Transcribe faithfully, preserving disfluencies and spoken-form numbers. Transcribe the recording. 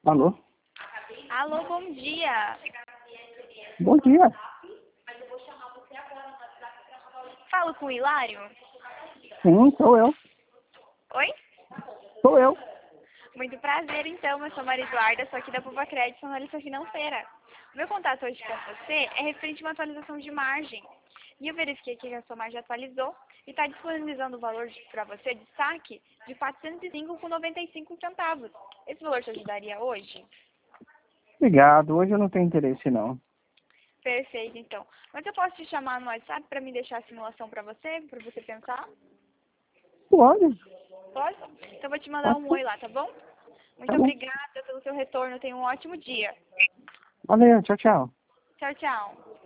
Alô? Alô, bom dia. Bom dia. Falo com o Hilário? Sim, sou eu. Oi? Sou eu. Muito prazer, então. Eu sou Maria Eduarda, sou aqui da Buba Crédito, analista financeira. O meu contato hoje com você é referente a uma atualização de margem. E eu verifiquei que a sua margem atualizou e está disponibilizando o valor para você de saque de quatrocentos e cinco reais com noventa e cinco centavos. Esse valor te ajudaria hoje? Obrigado. Hoje eu não tenho interesse, não. Perfeito, então. Mas eu posso te chamar no WhatsApp para me deixar a simulação para você, para você pensar? Pode. Pode? Então eu vou te mandar Pode um ser. oi lá, tá bom? Muito Tá bom. obrigada pelo seu retorno. Tenha um ótimo dia. Valeu. Tchau, tchau. Tchau, tchau.